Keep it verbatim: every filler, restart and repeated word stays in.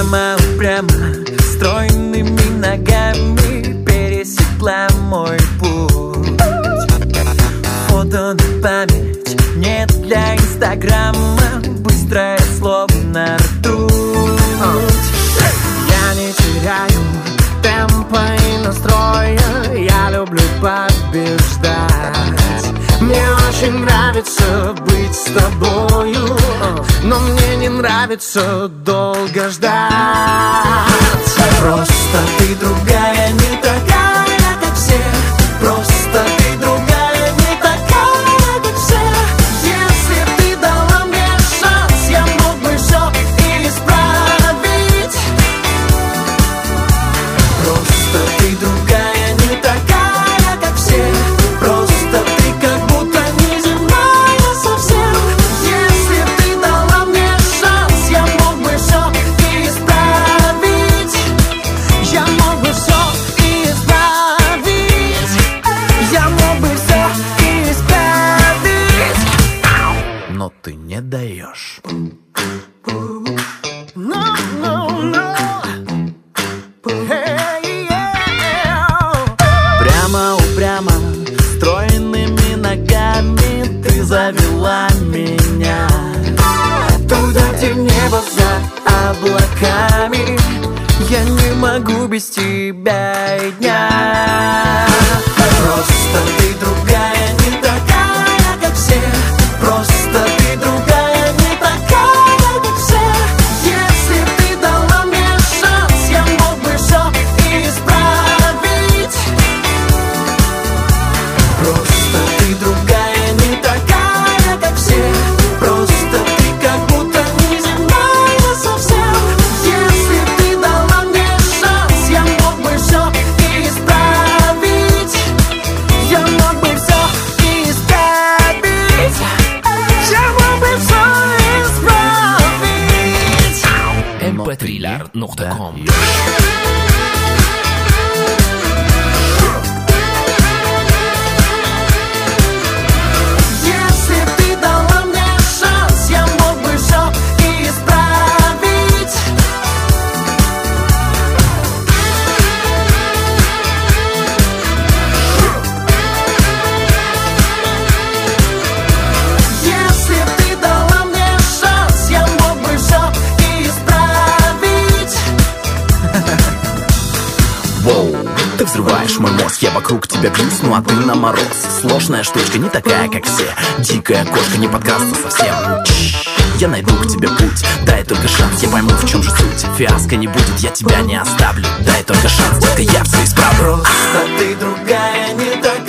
Прямо, прямо, стройными ногами пересекла мой путь. Фото на память, нет для инстаграма, быстрое словно ртуть. Я не теряю темпа и настроя, я люблю побеждать. Мне очень нравится быть с тобою, но мне не нравится долго ждать. Просто ты другая, не такая, как все. Просто ты другая, не такая, как все. Если ты дала мне шанс, я мог бы все исправить. Просто ты другая, не такая, как все. Просто ты как будто неземная совсем. Если ты дала мне шанс, я мог бы все исправить. Я мог бы все исправить. Я мог бы все исправить. Но ты не даешь. No, no, no. Hey, yeah. Прямо, упрямо, стройными ногами ты завела меня туда, где небо за облаками. Я не могу без тебя и дня. Просто ты другая, не такая, как все. Просто ты другая, не такая, как все. Если ты дала мне шанс, я мог бы все исправить. Просто ты другая, не такая, как все. Просто ты как будто неземная совсем. Если ты дала мне шанс, я мог бы все исправить. Я мог бы все исправить. Я мог бы все исправить. эм пэ три точка ком. Если ты дала мне шанс, я мог бы все исправить. Если ты дала мне шанс, я мог бы все исправить. Воу, ты взрываешь мой мозг, я вокруг тебя бьюсь, ну а ты на мороз. Сложная штучка, не такая, как все. Дикая кошка, не подкаста совсем. Я найду к тебе путь, дай только шанс, я пойму, в чем же суть. Фиаско не будет, я тебя не оставлю. Дай только шанс, только я все исправлю. Просто ты другая, не такая,